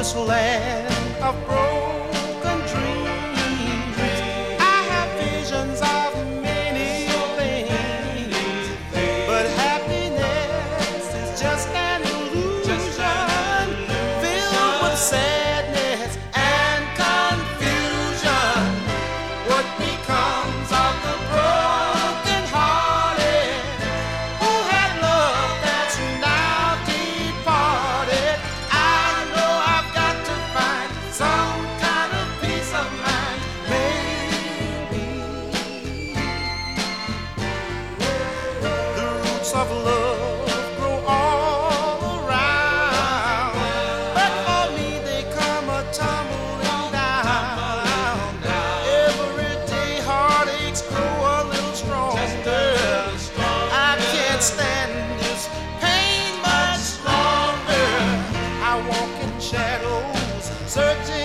land of broken dreams. I have visions of many things, but happiness is just an illusion filled with sadness and confusion. What becomes of the broken hearted who had love that's now departed? I know I've got to find some kind of peace of mind. Maybe the roots of love grow all around, but for me they come a tumbling down. Every day heartaches grow a little stronger. I can't stand this pain much longer. I walk in shadows, searching